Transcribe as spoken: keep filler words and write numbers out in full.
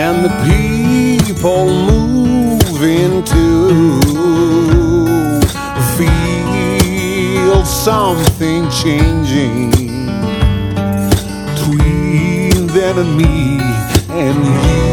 and the people moving too feel something changing between them and me and you.